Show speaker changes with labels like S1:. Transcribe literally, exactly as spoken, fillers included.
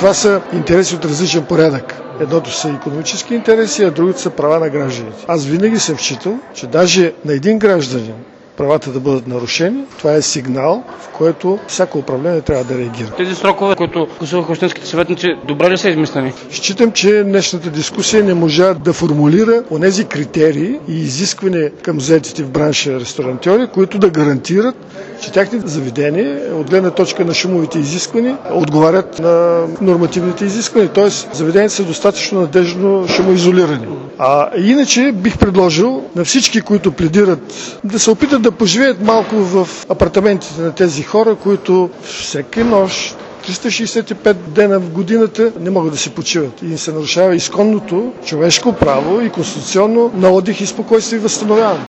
S1: това са интереси от различен порядък. Едното са икономически интереси, а другото са права на гражданите. Аз винаги съм считал, че даже на един гражданин правата да бъдат нарушени, това е сигнал, в който всяко управление трябва да реагира.
S2: Тези срокове, които гласуваха общинските съветници, добре ли са измислени?
S1: Считам, че днешната дискусия не можа да формулира онези критерии и изисквания към заетите в бранша ресторантьори, които да гарантират, че тяхните заведения, от гледна точка на шумовите изисквания, отговарят на нормативните изисквания. Т.е. заведенията са достатъчно надежно шумоизолирани. А иначе бих предложил на всички, които пледират, да се опитат да поживеят малко в апартаментите на тези хора, които всеки нощ, триста шейсет и пет дена в годината не могат да се почиват. И им се нарушава изконното човешко право и конституционно на отдих и спокойствие и възстановяване.